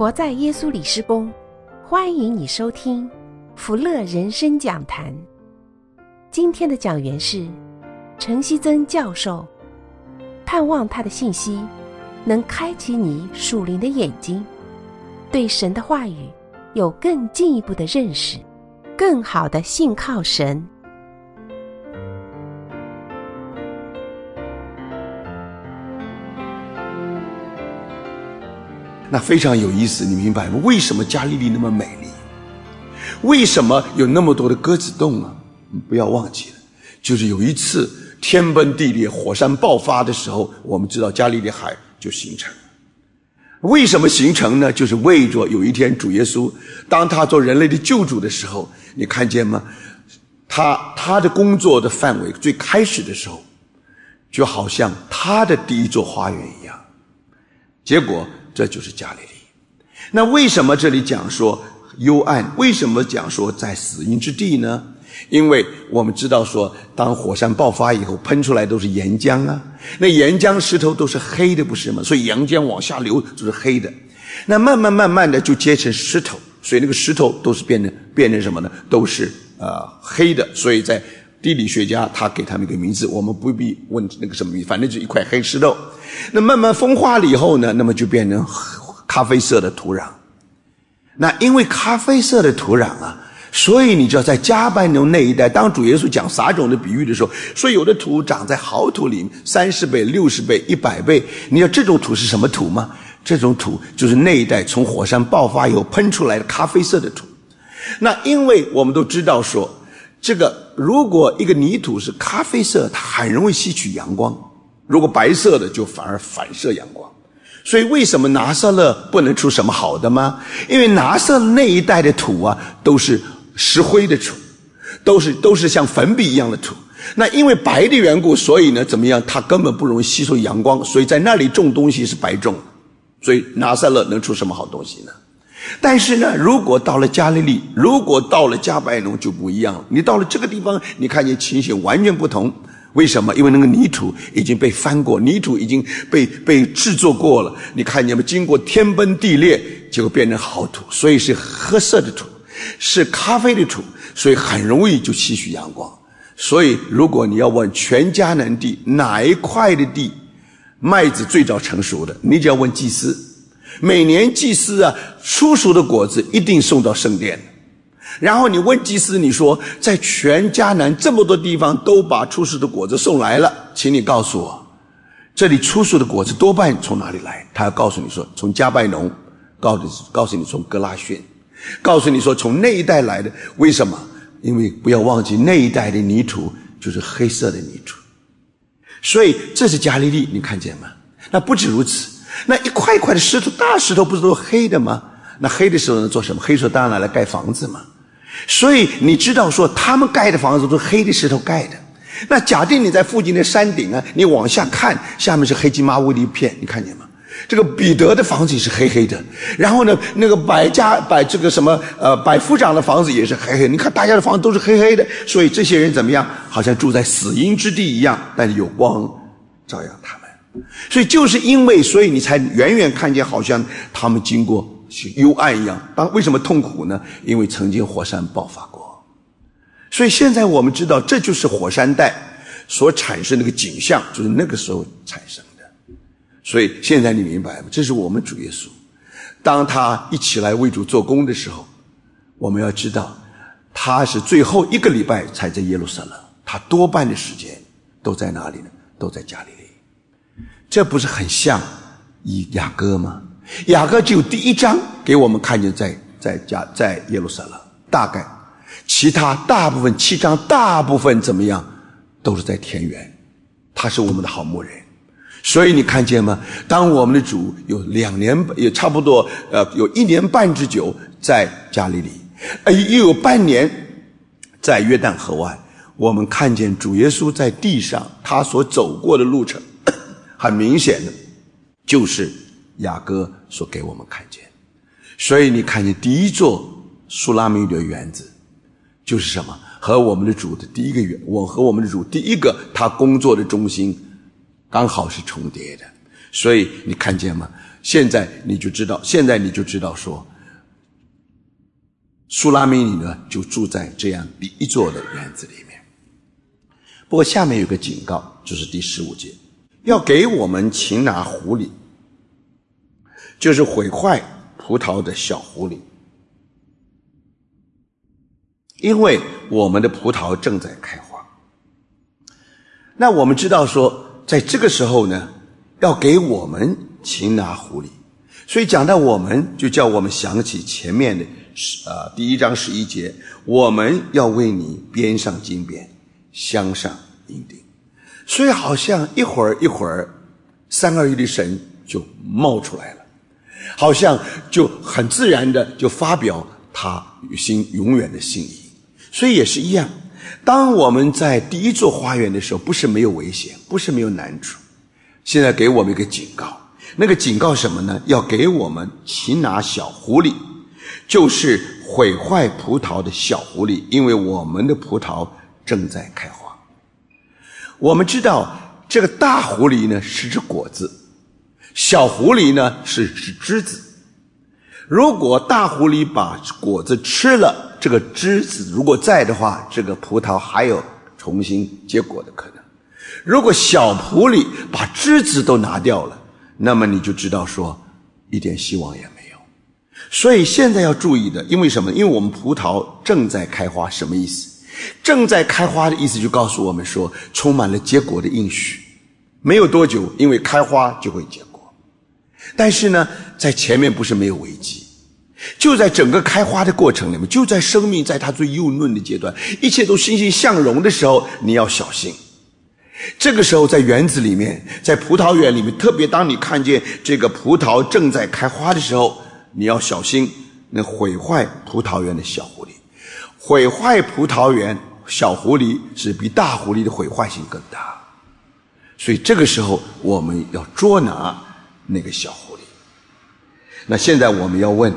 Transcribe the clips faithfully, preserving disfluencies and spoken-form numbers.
活在耶稣里施工，欢迎你收听福乐人生讲坛。今天的讲员是陈希曾教授，盼望他的信息能开启你属灵的眼睛，对神的话语有更进一步的认识，更好的信靠神。 那非常有意思，你明白吗？为什么加利利那么美丽？为什么有那么多的鸽子洞啊？不要忘记了，就是有一次天崩地裂，火山爆发的时候，我们知道加利利海就形成了。为什么形成呢？就是为着有一天主耶稣当他做人类的救主的时候，你看见吗？他他的工作的范围最开始的时候，就好像他的第一座花园一样。结果这就是加利利。那为什么这里讲说幽暗？为什么讲说在死荫之地呢？因为我们知道说，当火山爆发以后，喷出来都是岩浆啊，那岩浆石头都是黑的，不是吗？所以岩浆往下流就是黑的。那慢慢慢慢的就结成石头，所以那个石头都是变成变成什么呢？都是呃黑的。所以在地理学家他给他们一个名字，我们不必问那个什么名字，反正就一块黑石头。那慢慢风化了以后呢，那么就变成咖啡色的土壤。那因为咖啡色的土壤啊，所以你知道在加百农那一带，当主耶稣讲撒种的比喻的时候，说有的土长在好土里，三十倍、六十倍、一百倍。你知道这种土是什么土吗？这种土就是那一带从火山爆发以后喷出来的咖啡色的土。那因为我们都知道说，这个如果一个泥土是咖啡色，它很容易吸取阳光，如果白色的就反而反射阳光。所以为什么拿撒勒不能出什么好的吗？因为拿撒勒那一带的土啊，都是石灰的土，都是都是像粉笔一样的土。那因为白的缘故，所以呢怎么样，它根本不容易吸收阳光，所以在那里种东西是白种。所以拿撒勒能出什么好东西呢？但是呢，如果到了加利利，如果到了加百农就不一样了。你到了这个地方，你看见情形完全不同。为什么？因为那个泥土已经被翻过，泥土已经被被制作过了。你看见没？经过天崩地裂，结果变成好土，所以是褐色的土，是咖啡的土，所以很容易就吸取阳光。所以如果你要问全迦南地哪一块的地麦子最早成熟的，你只要问祭司。每年祭司啊，初熟的果子一定送到圣殿。然后你问祭司，你说在全迦南这么多地方都把初熟的果子送来了，请你告诉我，这里初熟的果子多半从哪里来？他要告诉你说从加百农，告诉告诉你从格拉逊，告诉你说从那一带来的。为什么？因为不要忘记那一带的泥土就是黑色的泥土。所以这是加利利，你看见吗？那不止如此，那一块一块的石头，大石头不是都黑的吗？那黑的石头能做什么？黑石头当然拿来盖房子嘛。所以你知道说他们盖的房子都是黑的石头盖的。那假定你在附近的山顶啊，你往下看，下面是黑漆麻乌的一片，你看见吗？这个彼得的房子也是黑黑的，然后呢那个百家百这个什么呃百夫长的房子也是黑黑的。你看大家的房子都是黑黑的，所以这些人怎么样？好像住在死荫之地一样，但是有光照耀他们。所以就是因为，所以你才远远看见好像他们经过幽暗一样。当为什么痛苦呢？因为曾经火山爆发过。所以现在我们知道，这就是火山带所产生的一个景象，就是那个时候产生的。所以现在你明白吗？这是我们主耶稣，当他一起来为主做工的时候，我们要知道他是最后一个礼拜才在耶路撒冷，他多半的时间都在哪里呢？都在加利利。这不是很像以雅各吗？雅各只有第一章给我们看见在在加在耶路撒冷，大概其他大部分七章大部分怎么样都是在田园，他是我们的好牧人。所以你看见吗？当我们的主有两年也差不多呃有一年半之久在加利利，呃又有半年在约旦河外，我们看见主耶稣在地上他所走过的路程，很明显的就是雅各所给我们看见。所以你看见第一座苏拉米的园子就是什么？和我们的主的第一个园，我和我们的主第一个他工作的中心刚好是重叠的。所以你看见吗？ 现在你就知道，现在你就知道说，苏拉米尼呢就住在这样第一座的园子里面。不过下面有个警告，就是第十五节，要给我们擒拿狐狸，就是毁坏葡萄的小狐狸，因为我们的葡萄正在开花。那我们知道说，在这个时候呢，要给我们擒拿狐狸，所以讲到我们，就叫我们想起前面的呃第一章十一节，我们要为你编上金鞭，镶上银钉。所以好像一会儿一会儿三二一的神就冒出来了，好像就很自然的就发表他心永远的心意。所以也是一样，当我们在第一座花园的时候，不是没有危险，不是没有难处，现在给我们一个警告。那个警告什么呢？要给我们擒拿小狐狸，就是毁坏葡萄的小狐狸，因为我们的葡萄正在开花。我们知道这个大狐狸呢是指果子，小狐狸呢是指枝子。如果大狐狸把果子吃了，这个枝子如果在的话，这个葡萄还有重新结果的可能。如果小狐狸把枝子都拿掉了，那么你就知道说一点希望也没有。所以现在要注意的，因为什么？因为我们葡萄正在开花。什么意思？正在开花的意思就告诉我们说，充满了结果的应许，没有多久，因为开花就会结果。但是呢，在前面不是没有危机，就在整个开花的过程里面，就在生命在它最幼嫩的阶段，一切都欣欣向荣的时候，你要小心。这个时候在园子里面，在葡萄园里面，特别当你看见这个葡萄正在开花的时候，你要小心那毁坏葡萄园的小狐狸。毁坏葡萄园小狐狸是比大狐狸的毁坏性更大，所以这个时候我们要捉拿那个小狐狸。那现在我们要问，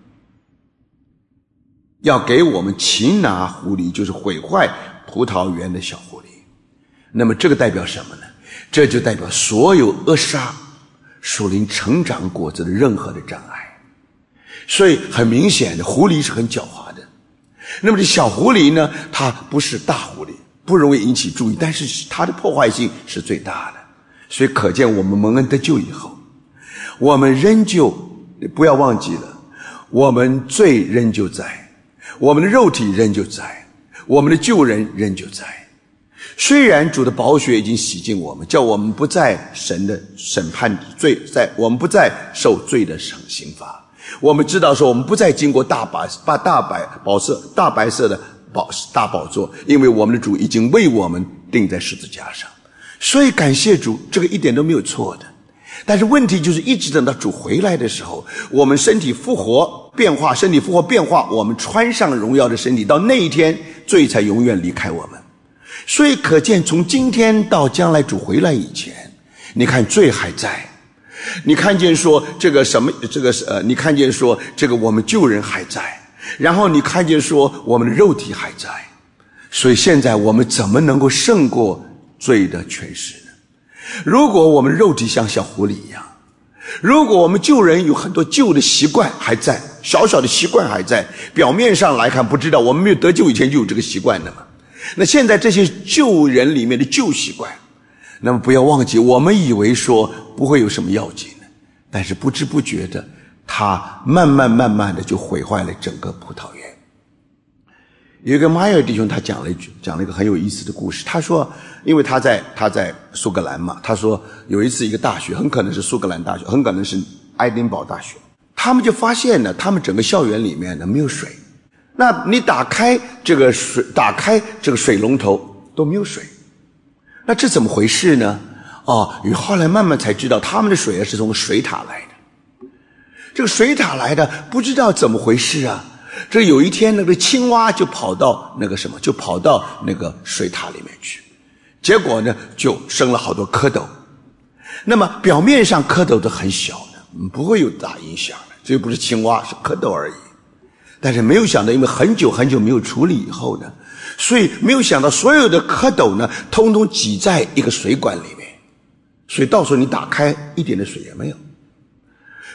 要给我们擒拿狐狸，就是毁坏葡萄园的小狐狸。那么这个代表什么呢？这就代表所有扼杀属灵成长果子的任何的障碍。所以很明显的，狐狸是很狡猾的。那么这小狐狸呢，它不是大狐狸，不容易引起注意，但是它的破坏性是最大的。所以可见我们蒙恩得救以后，我们仍旧不要忘记了，我们罪仍旧在，我们的肉体仍旧在，我们的旧人仍旧在。虽然主的宝血已经洗净我们，叫我们不在神的审判罪，在我们不再受罪的刑罚。我们知道说，我们不再经过大白把大白宝色大白色的宝大宝座，因为我们的主已经为我们钉在十字架上。所以感谢主，这个一点都没有错的。但是问题就是，一直等到主回来的时候，我们身体复活变化，身体复活变化，我们穿上荣耀的身体，到那一天罪才永远离开我们。所以可见，从今天到将来主回来以前，你看罪还在，你看见说这个什么这个呃，你看见说这个我们旧人还在，然后你看见说我们的肉体还在。所以现在我们怎么能够胜过罪的权势呢？如果我们肉体像小狐狸一样，如果我们旧人有很多旧的习惯还在，小小的习惯还在，表面上来看不知道，我们没有得救以前就有这个习惯的嘛。那现在这些旧人里面的旧习惯，那么不要忘记，我们以为说不会有什么要紧的，但是不知不觉的，它慢慢慢慢的就毁坏了整个葡萄园。有一个迈尔弟兄，他讲了一句，讲了一个很有意思的故事。他说，因为他在他在苏格兰嘛，他说有一次一个大学，很可能是苏格兰大学，很可能是爱丁堡大学，他们就发现呢，他们整个校园里面呢没有水。那你打开这个水，打开这个水龙头都没有水，那这怎么回事呢？哦，后来慢慢才知道，他们的水是从水塔来的。这个水塔来的不知道怎么回事啊。这有一天那个青蛙就跑到那个什么，就跑到那个水塔里面去，结果呢就生了好多蝌蚪。那么表面上蝌蚪都很小的，不会有大影响的，这不是青蛙，是蝌蚪而已。但是没有想到，因为很久很久没有处理以后呢，所以没有想到所有的蝌蚪呢通通挤在一个水管里面，所以到时候你打开一点的水也没有。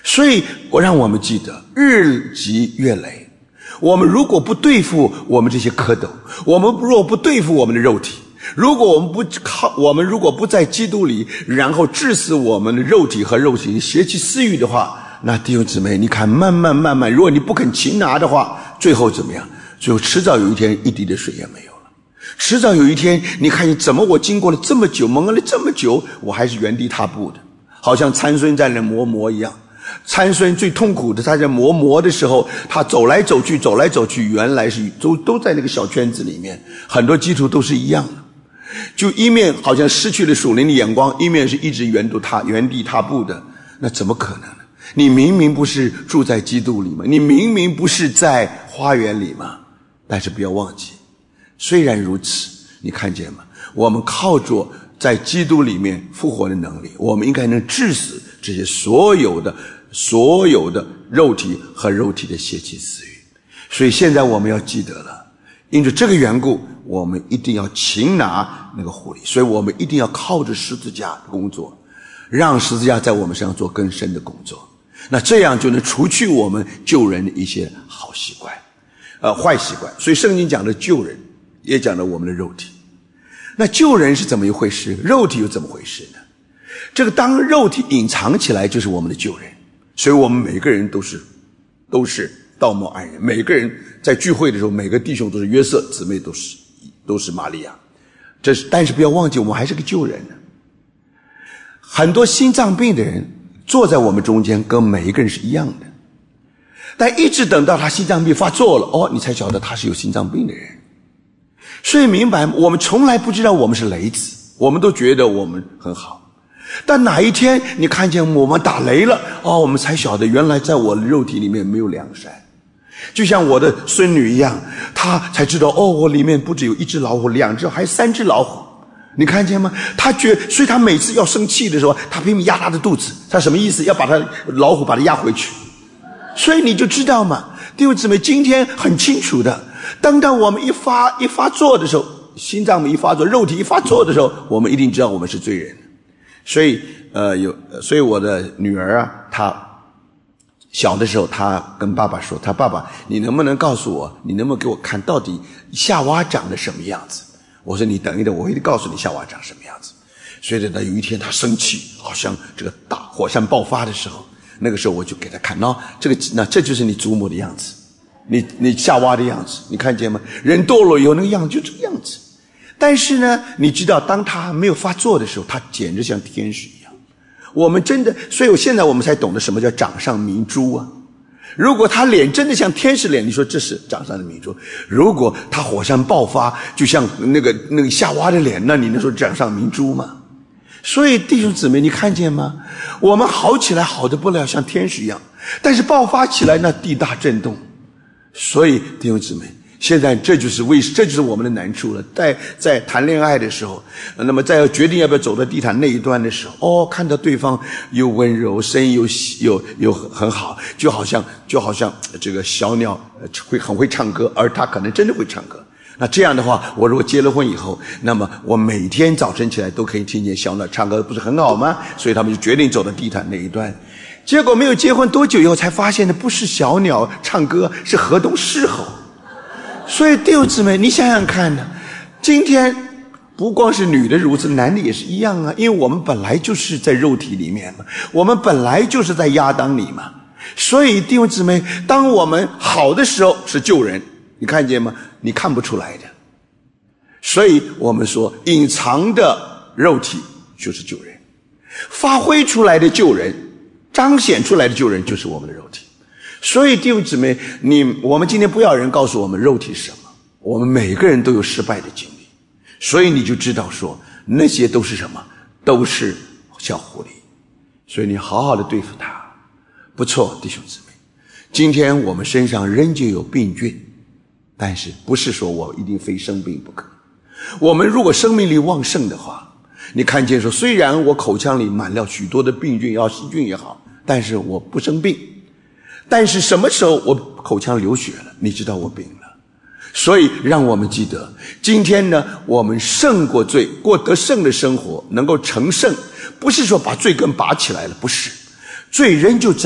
所以我让我们记得，日积月累，我们如果不对付我们这些蝌蚪，我们如果不对付我们的肉体，如果我们不靠，我们如果不在基督里，然后治死我们的肉体和肉体邪气私欲的话，那弟兄姊妹，你看慢慢慢慢，如果你不肯擒拿的话，最后怎么样？最后迟早有一天一滴的水也没有了。迟早有一天，你看你怎么我经过了这么久，蒙恩了这么久，我还是原地踏步的，好像参孙在那磨磨一样。参孙最痛苦的，他在磨磨的时候，他走来走去走来走去，原来是都都在那个小圈子里面。很多基督徒都是一样的，就一面好像失去了属灵的眼光，一面是一直原地踏原地踏步的。那怎么可能呢？你明明不是住在基督里吗？你明明不是在花园里吗？但是不要忘记，虽然如此，你看见吗？我们靠着在基督里面复活的能力，我们应该能治死这些所有的所有的肉体和肉体的邪气私欲。所以现在我们要记得了，因着这个缘故，我们一定要擒拿那个狐狸，所以我们一定要靠着十字架工作，让十字架在我们身上做更深的工作。那这样就能除去我们救人的一些好习惯呃，坏习惯。所以圣经讲的救人，也讲了我们的肉体。那救人是怎么一回事？肉体又怎么回事呢？这个当肉体隐藏起来，就是我们的救人。所以我们每个人都是都是道貌岸然，每个人在聚会的时候，每个弟兄都是约瑟，姊妹都是都是玛利亚。这是，但是不要忘记，我们还是个救人呢。很多心脏病的人坐在我们中间，跟每一个人是一样的，但一直等到他心脏病发作了，哦，你才晓得他是有心脏病的人。所以明白，我们从来不知道我们是雷子，我们都觉得我们很好。但哪一天你看见我们打雷了，哦，我们才晓得原来在我的肉体里面没有良善。就像我的孙女一样，她才知道，哦，我里面不只有一只老虎，两只，还有三只老虎。你看见吗？她觉，所以她每次要生气的时候，她拼命压她的肚子，她什么意思？要把她老虎把她压回去。所以你就知道嘛，弟兄姊妹，今天很清楚的，当当我们一发一发作的时候，心脏一发作，肉体一发作的时候，我们一定知道我们是罪人。所以呃有所以我的女儿啊，她小的时候，她跟爸爸说，她爸爸，你能不能告诉我，你能不能给我看到底夏娃长得什么样子？我说你等一等，我会告诉你夏娃长什么样子。所以等到有一天她生气，好像这个大火山爆发的时候，那个时候我就给她看，那这个那这就是你祖母的样子，你你夏娃的样子，你看见吗？人堕落以后那个样子就这个样子。但是呢，你知道当他没有发作的时候，他简直像天使一样。我们真的，所以现在我们才懂得什么叫掌上明珠啊。如果他脸真的像天使脸，你说这是掌上的明珠。如果他火山爆发就像那个那个夏娃的脸，那你能说掌上明珠吗？所以弟兄姊妹，你看见吗？我们好起来好的不了，像天使一样，但是爆发起来那地大震动。所以弟兄姊妹，现在这就是为这就是我们的难处了。在在谈恋爱的时候，那么在决定要不要走到地毯那一端的时候，哦，看到对方又温柔，声音又又又很好，就好像就好像这个小鸟会很会唱歌，而他可能真的会唱歌。那这样的话，我如果结了婚以后，那么我每天早晨起来都可以听见小鸟唱歌，不是很好吗？所以他们就决定走到地毯那一端。结果没有结婚多久以后，才发现的不是小鸟唱歌，是河东狮吼。所以弟兄姊妹，你想想看呢，今天不光是女的如此，男的也是一样啊。因为我们本来就是在肉体里面嘛，我们本来就是在亚当里嘛。所以弟兄姊妹，当我们好的时候是救人，你看见吗？你看不出来的。所以我们说，隐藏的肉体就是救人，发挥出来的救人，彰显出来的救人就是我们的肉体。所以弟兄姊妹，你我们今天不要人告诉我们肉体是什么，我们每个人都有失败的经历，所以你就知道说那些都是什么，都是小狐狸。所以你好好的对付它。不错，弟兄姊妹，今天我们身上仍旧有病菌，但是不是说我一定非生病不可。我们如果生命力旺盛的话，你看见说，虽然我口腔里满了许多的病菌，要细菌也好，但是我不生病。但是什么时候我口腔流血了，你知道我病了。所以让我们记得，今天呢，我们胜过罪，过得胜的生活，能够成圣，不是说把罪根拔起来了，不是，罪仍旧在，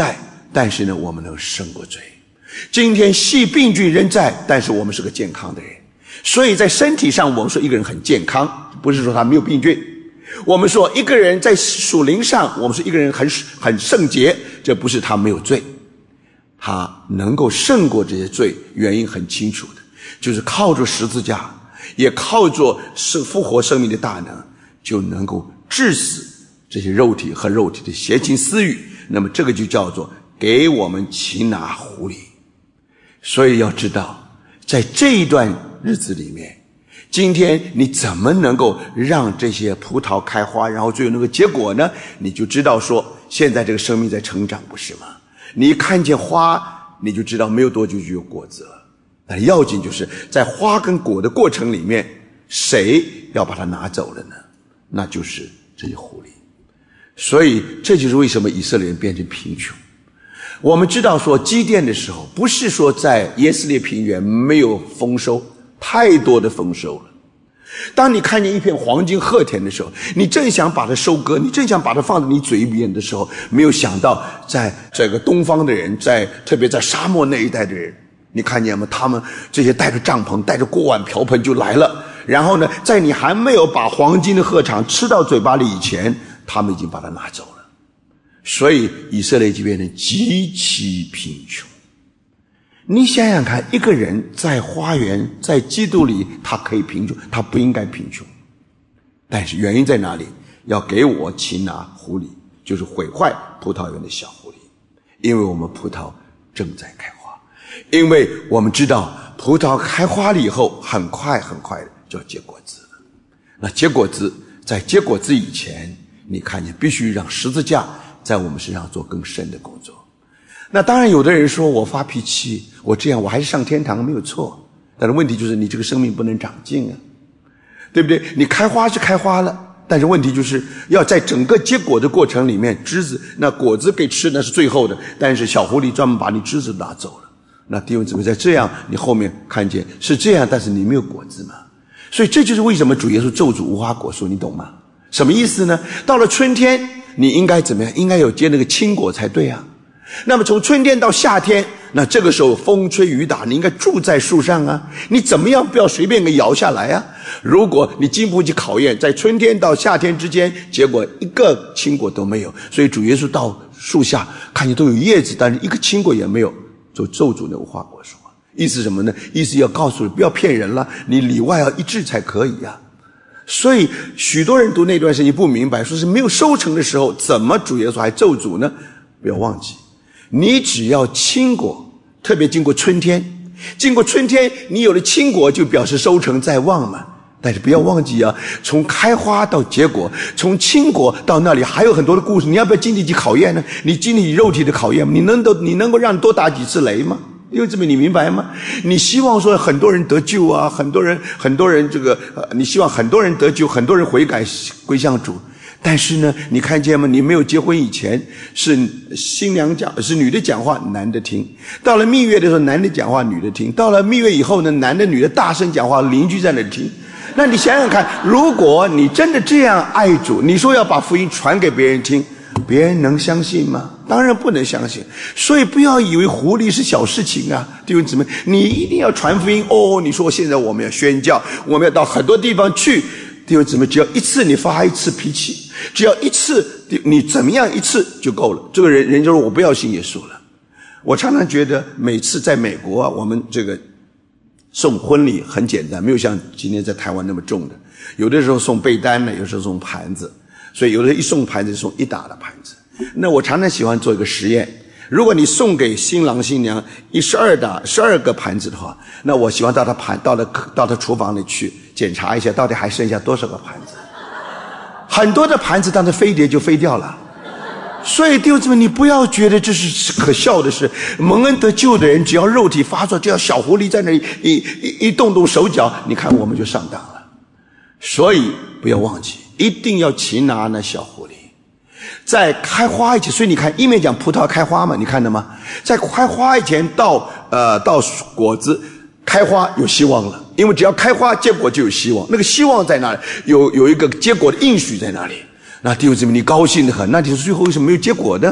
但是呢，我们能胜过罪。今天细病菌仍在，但是我们是个健康的人。所以在身体上，我们说一个人很健康，不是说他没有病菌。我们说一个人在属灵上，我们说一个人很很圣洁，这不是他没有罪，他能够胜过这些罪，原因很清楚的，就是靠着十字架，也靠着是复活生命的大能，就能够治死这些肉体和肉体的邪情私欲。那么这个就叫做给我们擒拿狐狸。所以要知道，在这一段日子里面，今天你怎么能够让这些葡萄开花，然后最后那个结果呢？你就知道说，现在这个生命在成长，不是吗？你看见花，你就知道没有多久就有果子了。但要紧就是在花跟果的过程里面，谁要把它拿走了呢？那就是这些狐狸。所以这就是为什么以色列人变成贫穷。我们知道说基甸的时候，不是说在耶斯列平原没有丰收，太多的丰收了。当你看见一片黄金禾田的时候，你正想把它收割，你正想把它放在你嘴边的时候，没有想到在这个东方的人，在特别在沙漠那一带的人，你看见吗？他们这些带着帐篷带着锅碗瓢盆就来了，然后呢，在你还没有把黄金的禾场吃到嘴巴里以前，他们已经把它拿走了。所以以色列就变成极其贫穷。你想想看，一个人在花园在基督里，他可以贫穷，他不应该贫穷。但是原因在哪里？要给我擒拿狐狸，就是毁坏葡萄园的小狐狸。因为我们葡萄正在开花，因为我们知道葡萄开花了以后，很快很快的就要结果子了。那结果子，在结果子以前，你看见必须让十字架在我们身上做更深的工作。那当然有的人说我发脾气，我这样我还是上天堂没有错，但是问题就是你这个生命不能长进啊，对不对？你开花是开花了，但是问题就是要在整个结果的过程里面，枝子那果子给吃那是最后的，但是小狐狸专门把你枝子拿走了。那弟兄姊妹，在这样你后面看见是这样，但是你没有果子嘛。所以这就是为什么主耶稣咒诅无花果树，你懂吗？什么意思呢？到了春天你应该怎么样？应该有结那个青果才对啊。那么从春天到夏天，那这个时候风吹雨打，你应该住在树上啊，你怎么样不要随便给摇下来啊。如果你经不起考验，在春天到夏天之间，结果一个青果都没有，所以主耶稣到树下看见都有叶子，但是一个青果也没有，就咒诅那无花果树。意思什么呢？意思要告诉你不要骗人了，你里外要一致才可以啊。所以许多人读那段圣经不明白，说是没有收成的时候，怎么主耶稣还咒诅呢？不要忘记，你只要青果，特别经过春天，经过春天你有了青果，就表示收成在望嘛。但是不要忘记啊，从开花到结果，从青果到那里还有很多的故事，你要不要经历起考验呢？你经历肉体的考验吗？你能都你能够让你多打几次雷吗？因为这么你明白吗？你希望说很多人得救啊，很多人很多人这个呃，你希望很多人得救，很多人悔改归向主。但是呢，你看见吗？你没有结婚以前，是新娘讲是女的讲话，男的听；到了蜜月的时候，男的讲话，女的听；到了蜜月以后呢，男的女的大声讲话，邻居在那里听。那你想想看，如果你真的这样爱主，你说要把福音传给别人听，别人能相信吗？当然不能相信。所以不要以为狐狸是小事情啊，弟兄姊妹，你一定要传福音哦。你说现在我们要宣教，我们要到很多地方去，弟兄姊妹，只要一次你发一次脾气，只要一次你怎么样一次就够了。这个人人就说我不要信耶稣了。我常常觉得每次在美国啊，我们这个送婚礼很简单，没有像今天在台湾那么重的，有的时候送被单呢，有时候送盘子，所以有的一送盘子就送一打的盘子。那我常常喜欢做一个实验，如果你送给新郎新娘一十二打十二个盘子的话，那我喜欢到他盘到他到他厨房里去检查一下，到底还剩下多少个盘子。很多的盘子当成飞碟就飞掉了。所以弟兄姊妹，你不要觉得这是可笑的事。蒙恩得救的人，只要肉体发作，只要小狐狸在那里一一一动动手脚，你看我们就上当了。所以不要忘记，一定要擒拿那小狐狸。在开花以前，所以你看一面讲葡萄开花嘛，你看到吗？在开花以前到呃到果子开花有希望了，因为只要开花结果就有希望。那个希望在哪里？有有一个结果的应许在哪里？那弟兄姊妹，你高兴得很，那你说最后为什么没有结果呢？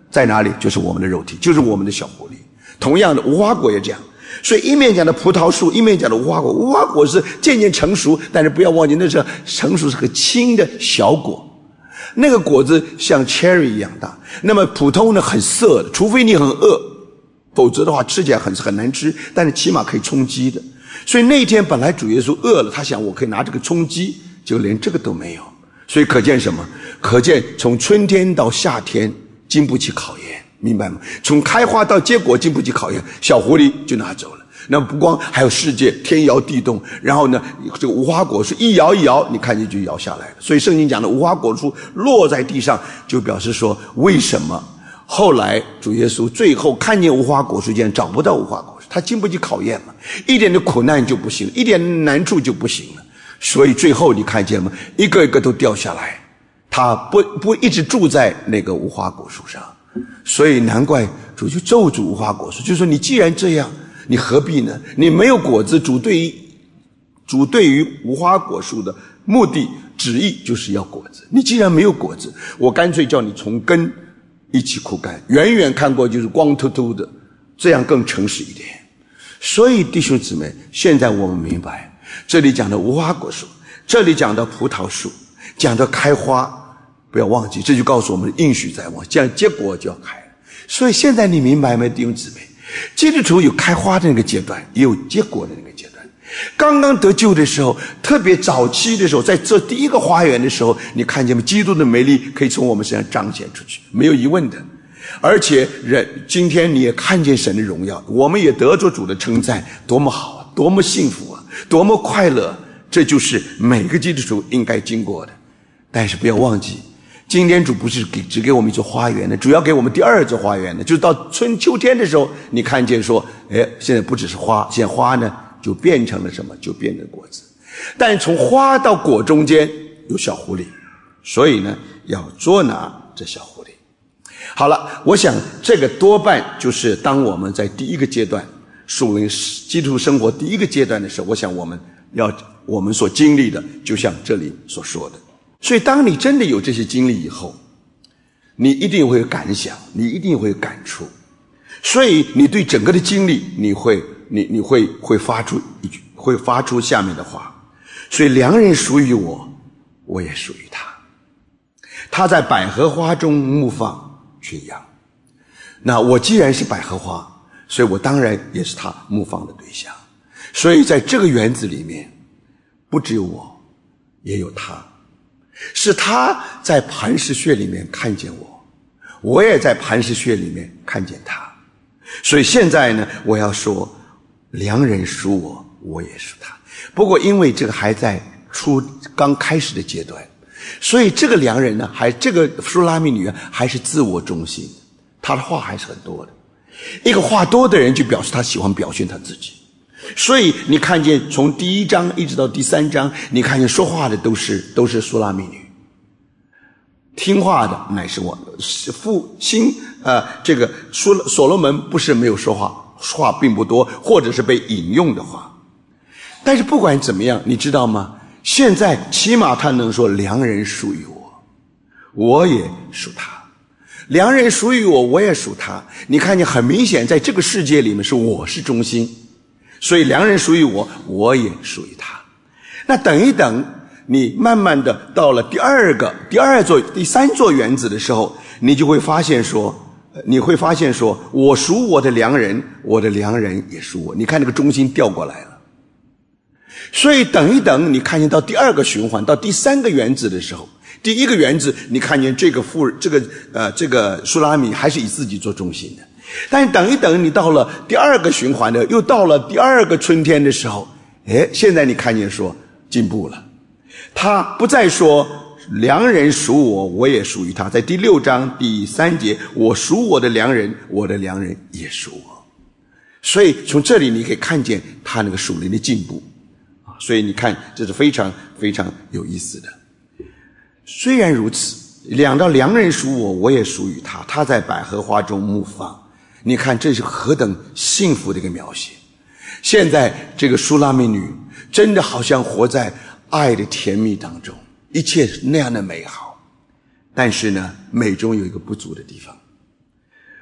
在哪里？就是我们的肉体，就是我们的小狐狸。同样的，无花果也这样。所以一面讲的葡萄树，一面讲的无花果。无花果是渐渐成熟，但是不要忘记，那是成熟是个青的小果，那个果子像 cherry 一样大。那么普通呢很涩的，除非你很饿，否则的话吃起来很很难吃，但是起码可以充饥的。所以那一天本来主耶稣饿了，他想我可以拿这个充饥，结果连这个都没有。所以可见什么？可见从春天到夏天经不起考验，明白吗？从开花到结果经不起考验，小狐狸就拿走了。那不光还有世界天摇地动，然后呢这个无花果树一摇一摇，你看见就摇下来了。所以圣经讲的无花果树落在地上，就表示说为什么后来主耶稣最后看见无花果树，竟然找不到无花果树，他经不起考验嘛，一点的苦难就不行，一点难处就不行了。所以最后你看见吗？一个一个都掉下来，他不不一直住在那个无花果树上。所以难怪主就咒诅无花果树，就说你既然这样，你何必呢？你没有果子，主对于主对于无花果树的目的旨意就是要果子。你既然没有果子，我干脆叫你从根一起枯干，远远看过就是光秃秃的，这样更诚实一点。所以弟兄姊妹，现在我们明白，这里讲的无花果树，这里讲的葡萄树，讲的开花，不要忘记，这就告诉我们应许在望，这样结果就要开了。所以现在你明白没，弟兄姊妹？基督徒有开花的那个阶段，也有结果的那个阶段。刚刚得救的时候，特别早期的时候，在这第一个花园的时候，你看见吗？基督的美丽可以从我们身上彰显出去，没有疑问的。而且人今天你也看见神的荣耀，我们也得着主的称赞，多么好啊，多么幸福啊，多么快乐。这就是每个基督徒应该经过的。但是不要忘记，今天主不是给只给我们一座花园的，主要给我们第二座花园的，就是到春秋天的时候，你看见说，哎，现在不只是花，现在花呢就变成了什么？就变成果子。但从花到果中间有小狐狸，所以呢要捉拿这小狐狸。好了，我想这个多半就是当我们在第一个阶段属灵基督徒生活第一个阶段的时候，我想我们要我们所经历的，就像这里所说的。所以当你真的有这些经历以后，你一定会有感想，你一定会有感触。所以你对整个的经历，你会你你会会发出一句会发出下面的话。所以良人属于我，我也属于他。他在百合花中牧放群羊。那我既然是百合花，所以我当然也是他牧放的对象。所以在这个园子里面，不只有我，也有他。是他在磐石穴里面看见我，我也在磐石穴里面看见他。所以现在呢，我要说良人属我，我也属他。不过因为这个还在初刚开始的阶段，所以这个良人呢，还这个书拉密女还是自我中心，他的话还是很多的。一个话多的人就表示他喜欢表现他自己。所以你看见从第一章一直到第三章，你看见说话的都是都是书拉密女，听话的乃是我父亲呃，这个所所罗门不是没有说话，说话并不多，或者是被引用的话。但是不管怎么样，你知道吗？现在起码他能说良人属于我，我也属他。良人属于我，我也属他。你看见很明显，在这个世界里面是我是中心。所以良人属于我，我也属于他。那等一等，你慢慢的到了第二个、第二座、第三座园子的时候，你就会发现说，你会发现说，我属我的良人，我的良人也属我。你看这个中心调过来了。所以等一等，你看见到第二个循环，到第三个园子的时候，第一个园子你看见这个妇这个呃这个书拉密还是以自己做中心的。但是等一等，你到了第二个循环的，又到了第二个春天的时候，诶，现在你看见说进步了，他不再说良人属我，我也属于他。在第六章第三节，我属我的良人，我的良人也属我。所以从这里你可以看见他那个属灵的进步啊，所以你看这是非常非常有意思的。虽然如此，两到良人属我，我也属于他，他在百合花中牧放。你看这是何等幸福的一个描写。现在这个书拉密女真的好像活在爱的甜蜜当中，一切是那样的美好。但是呢，美中有一个不足的地方，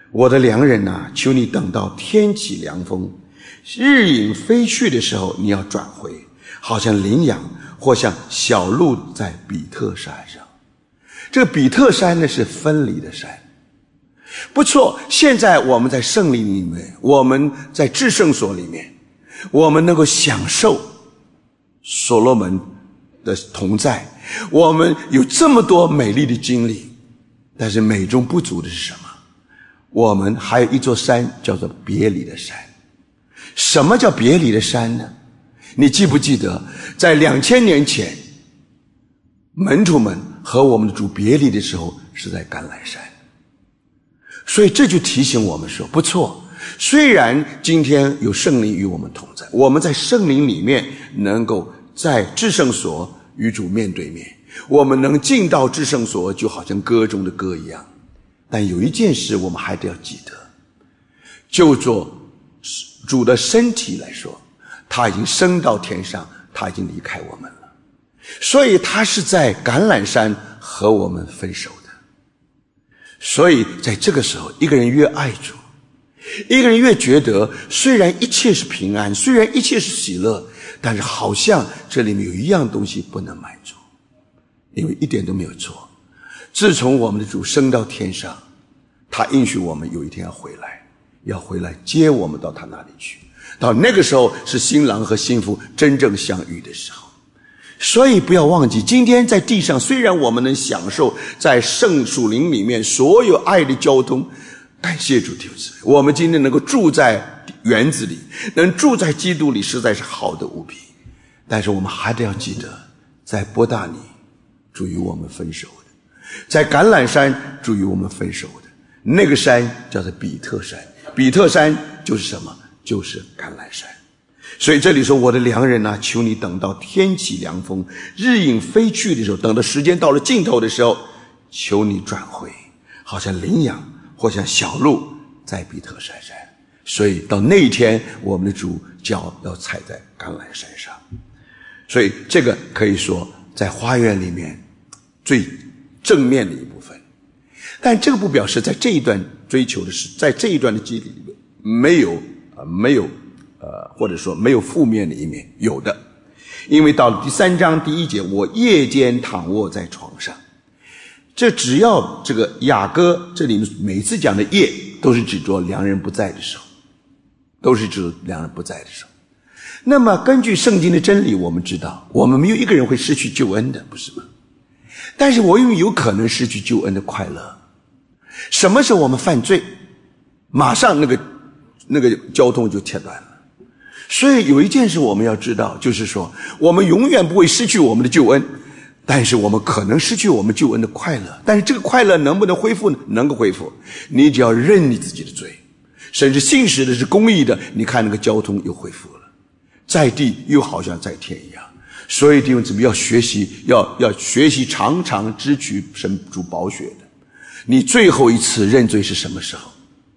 我的良人啊，求你等到天起凉风，日影飞去的时候，你要转回，好像羚羊或像小鹿在比特山上。这个比特山呢，是分离的山。不错，现在我们在圣灵里面，我们在至圣所里面，我们能够享受所罗门的同在，我们有这么多美丽的经历，但是美中不足的是什么？我们还有一座山叫做别离的山。什么叫别离的山呢？你记不记得在两千年前门徒们和我们的主别离的时候是在橄榄山。所以这就提醒我们说，不错，虽然今天有圣灵与我们同在，我们在圣灵里面能够在至圣所与主面对面，我们能进到至圣所就好像歌中的歌一样，但有一件事我们还得要记得，就做主的身体来说，他已经升到天上，他已经离开我们了，所以他是在橄榄山和我们分手的。所以在这个时候，一个人越爱主，一个人越觉得虽然一切是平安，虽然一切是喜乐，但是好像这里面有一样东西不能满足，因为一点都没有错。自从我们的主升到天上，他应许我们有一天要回来，要回来接我们到他那里去，到那个时候是新郎和新妇真正相遇的时候。所以不要忘记，今天在地上虽然我们能享受在圣属灵里面所有爱的交通，感谢主弟兄姊妹，我们今天能够住在园子里，能住在基督里，实在是好的无比。但是我们还得要记得，在伯大尼主与我们分手的，在橄榄山主与我们分手的，那个山叫做比特山。比特山就是什么？就是橄榄山。所以这里说，我的良人啊，求你等到天起凉风，日影飞去的时候，等到时间到了尽头的时候，求你转回，好像羚羊或像小鹿在比特山上。所以到那一天，我们的主脚要踩在橄榄山上。所以这个可以说在花园里面最正面的一部分。但这个不表示在这一段追求的是，在这一段的经历里面没有呃没有呃或者说没有负面的一面，有的。因为到了第三章第一节，我夜间躺卧在床上，这只要这个雅歌这里面每次讲的夜都是指着良人不在的时候，都是指良人不在的时候。那么根据圣经的真理，我们知道我们没有一个人会失去救恩的，不是吗？但是我们有可能失去救恩的快乐。什么时候我们犯罪，马上那个那个交通就切断了。所以有一件事我们要知道，就是说我们永远不会失去我们的救恩，但是我们可能失去我们救恩的快乐。但是这个快乐能不能恢复呢？能够恢复，你只要认你自己的罪，甚至信实的是公义的，你看那个交通又恢复了，在地又好像在天一样。所以弟兄姊妹要学习，要要学习常常支取神主宝血的。你最后一次认罪是什么时候？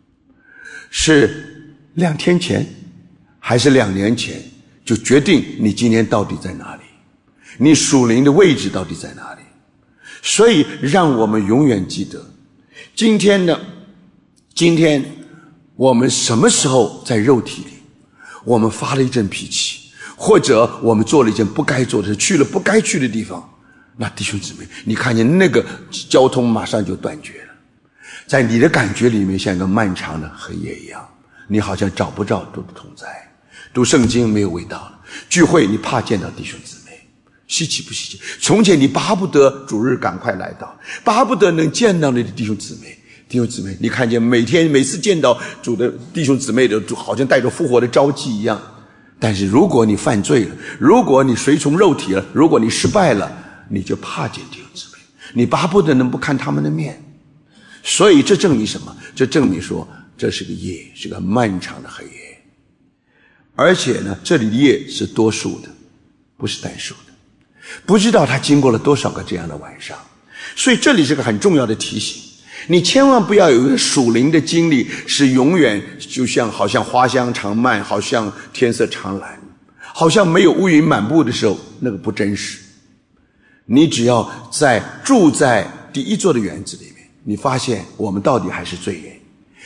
是两天前还是两年前？就决定你今天到底在哪里，你属灵的位置到底在哪里。所以让我们永远记得，今天呢，今天我们什么时候在肉体里我们发了一阵脾气，或者我们做了一件不该做的事，去了不该去的地方，那弟兄姊妹，你看见那个交通马上就断绝了，在你的感觉里面像一个漫长的黑夜一样，你好像找不着主的同在，读圣经没有味道了，聚会你怕见到弟兄姊妹，稀奇不稀奇？从前你巴不得主日赶快来到，巴不得能见到你的弟兄姊妹。弟兄姊妹，你看见每天每次见到主的弟兄姊妹的，好像带着复活的朝气一样。但是如果你犯罪了，如果你随从肉体了，如果你失败了，你就怕见弟兄姊妹，你巴不得能不看他们的面。所以这证明什么？这证明说这是个夜，是个漫长的黑夜。而且呢，这里的夜是多数的，不是单数的，不知道他经过了多少个这样的晚上。所以这里是个很重要的提醒，你千万不要有一个属灵的经历是永远就像好像花香常漫，好像天色常蓝，好像没有乌云满布的时候，那个不真实。你只要在住在第一座的园子里面，你发现我们到底还是罪人，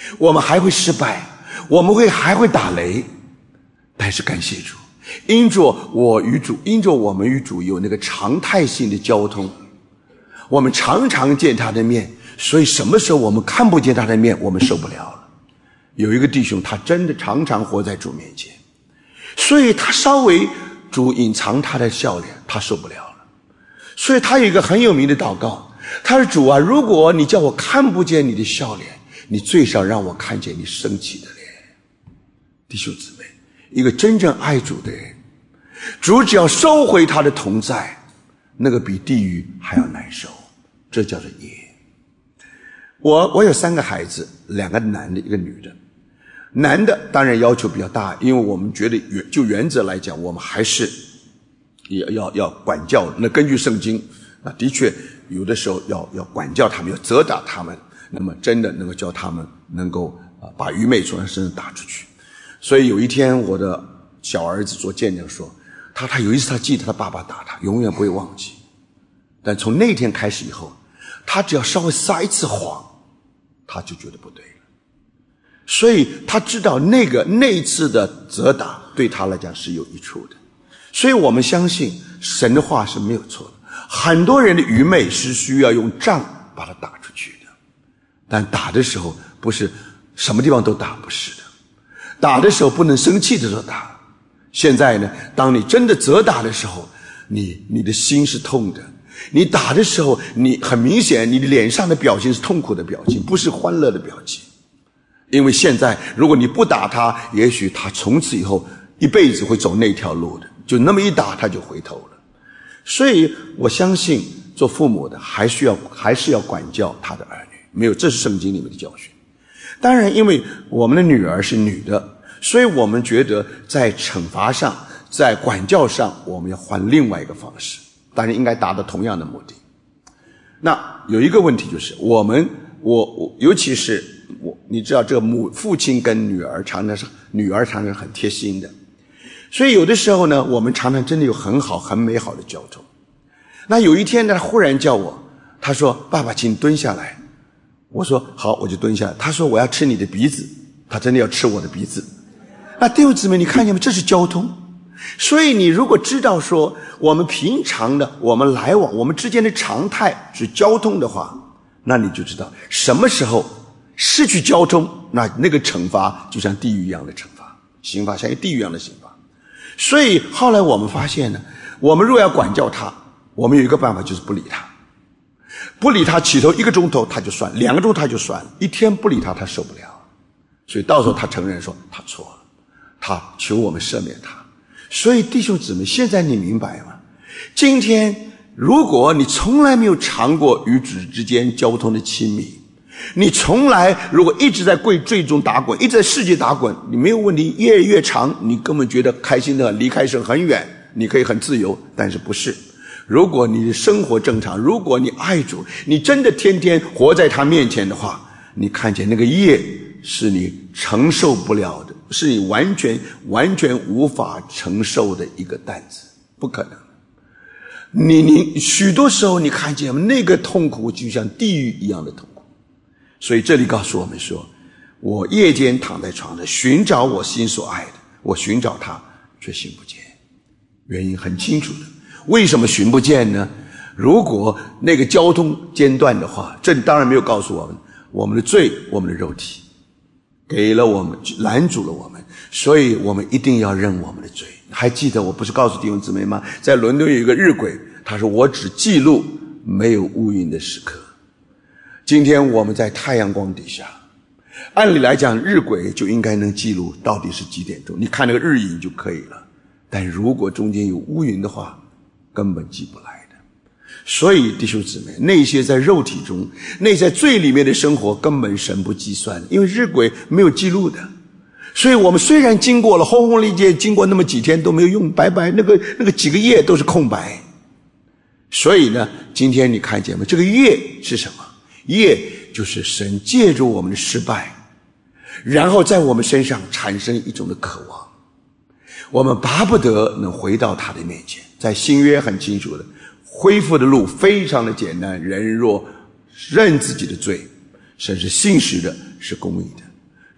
我们还会失败，我们会还会打雷，但是感谢主，因着我与主，因着我们与主有那个常态性的交通，我们常常见他的面，所以什么时候我们看不见他的面，我们受不了了。有一个弟兄，他真的常常活在主面前，所以他稍微主隐藏他的笑脸，他受不了了。所以他有一个很有名的祷告，他说：主啊，如果你叫我看不见你的笑脸，你最少让我看见你生气的脸。弟兄姊妹，一个真正爱主的人，主只要收回他的同在，那个比地狱还要难受，这叫做业。我我有三个孩子，两个男的，一个女的。男的当然要求比较大，因为我们觉得就原则来讲，我们还是也要要管教。那根据圣经，那的确有的时候要要管教他们，要责打他们，那么真的能够教他们能够啊把愚昧从他身上打出去。所以有一天我的小儿子做见证说，他他有一次他记得他爸爸打他，永远不会忘记。但从那天开始以后，他只要稍微撒一次谎，他就觉得不对了。所以他知道那个那一次的责打对他来讲是有益处的。所以我们相信神的话是没有错的。很多人的愚昧是需要用杖把它打出去的，但打的时候不是什么地方都打，不是的。打的时候不能生气的时候打。现在呢，当你真的责打的时候，你你的心是痛的。你打的时候，你很明显你的脸上的表情是痛苦的表情，不是欢乐的表情。因为现在如果你不打他，也许他从此以后一辈子会走那条路的，就那么一打他就回头了。所以我相信做父母的还需要还是要管教他的儿女，没有，这是圣经里面的教训。当然因为我们的女儿是女的，所以我们觉得在惩罚上在管教上我们要换另外一个方式，当然应该达到同样的目的。那有一个问题就是我们我我尤其是我你知道这个母父亲跟女儿常常是女儿常常很贴心的，所以有的时候呢我们常常真的有很好很美好的交通。那有一天呢，他忽然叫我，他说爸爸请蹲下来。我说好，我就蹲下来。他说我要吃你的鼻子，他真的要吃我的鼻子。那弟兄姊妹你看见吗？这是交通。所以你如果知道说我们平常的我们来往我们之间的常态是交通的话，那你就知道什么时候失去交通，那那个惩罚就像地狱一样的惩罚，刑罚像一地狱一样的刑罚。所以后来我们发现呢，我们若要管教他，我们有一个办法，就是不理他。不理他起头一个钟头他就算，两个钟头他就算了，一天不理他他受不了。所以到时候他承认说他错了，他求我们赦免他。所以弟兄姊妹，现在你明白吗？今天如果你从来没有尝过与主之间交通的亲密，你从来如果一直在贵罪中打滚，一直在世界打滚，你没有问题，越越长你根本觉得开心的离开神很远，你可以很自由。但是不是，如果你的生活正常，如果你爱主，你真的天天活在他面前的话，你看见那个业是你承受不了的，是你完全完全无法承受的一个担子，不可能。你你许多时候你看见那个痛苦就像地狱一样的痛苦。所以这里告诉我们说，我夜间躺在床上寻找我心所爱的，我寻找他却寻不见。原因很清楚的，为什么寻不见呢？如果那个交通间断的话，这里当然没有告诉我们我们的罪，我们的肉体给了我们，拦阻了我们，所以我们一定要认我们的罪。还记得我不是告诉弟兄姊妹吗？在伦敦有一个日晷，他说我只记录没有乌云的时刻。今天我们在太阳光底下，按理来讲日晷就应该能记录到底是几点钟，你看那个日影就可以了。但如果中间有乌云的话，根本记不来的。所以弟兄姊妹，那些在肉体中，那在罪里面的生活，根本神不计算，因为日晷没有记录的。所以我们虽然经过了轰轰烈烈，经过那么几天都没有用，白白那个那个几个夜都是空白。所以呢，今天你看见吗？这个业是什么？业就是神借助我们的失败，然后在我们身上产生一种的渴望，我们巴不得能回到他的面前。在新约很清楚的，恢复的路非常的简单，人若认自己的罪，神是信实的，是公义的，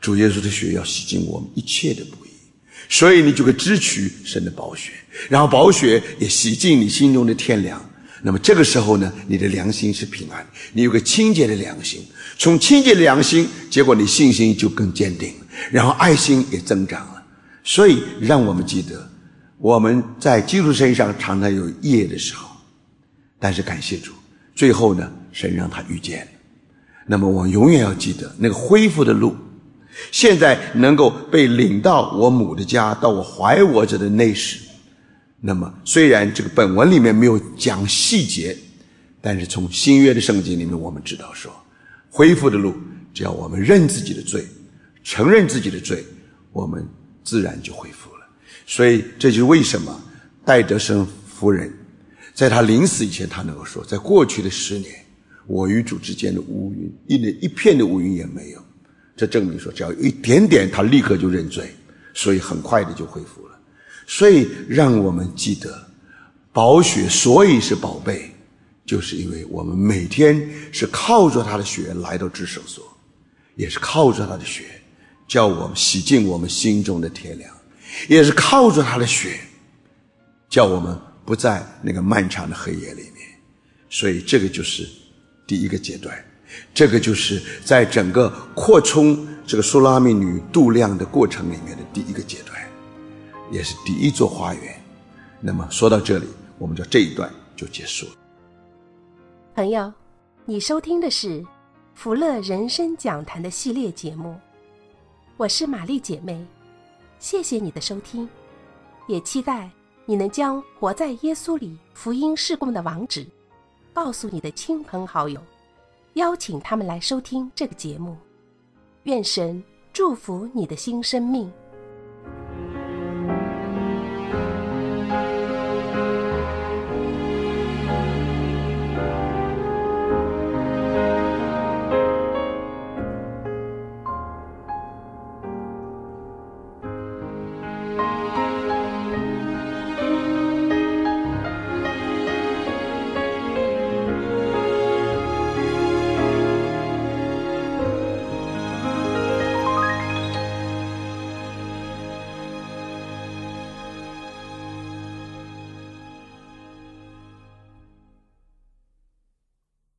主耶稣的血要洗净我们一切的不义，所以你就可以支取神的宝血，然后宝血也洗净你心中的天良。那么这个时候呢，你的良心是平安，你有个清洁的良心，从清洁的良心，结果你信心就更坚定了，然后爱心也增长了。所以让我们记得，我们在基督身上常常有业的时候，但是感谢主，最后呢，神让他遇见了。那么我永远要记得那个恢复的路，现在能够被领到我母的家，到我怀我者的内室。那么虽然这个本文里面没有讲细节，但是从新约的圣经里面我们知道说，恢复的路，只要我们认自己的罪，承认自己的罪，我们自然就恢复了。所以这就是为什么戴德生夫人在他临死以前，他能够说，在过去的十年，我与主之间的乌云，一一片的乌云也没有。这证明说，只要有一点点，他立刻就认罪，所以很快的就恢复了。所以让我们记得，宝血所以是宝贝，就是因为我们每天是靠着他的血来到至圣所，也是靠着他的血叫我们洗净我们心中的天良，也是靠着他的血叫我们不在那个漫长的黑夜里面。所以这个就是第一个阶段，这个就是在整个扩充这个苏拉密女度量的过程里面的第一个阶段，也是第一座花园。那么说到这里，我们就这一段就结束了。 朋友，你收听的是福乐人生讲坛的系列节目，我是玛丽姐妹，谢谢你的收听，也期待你能将活在耶稣里福音事工的网址告诉你的亲朋好友，邀请他们来收听这个节目。愿神祝福你的新生命。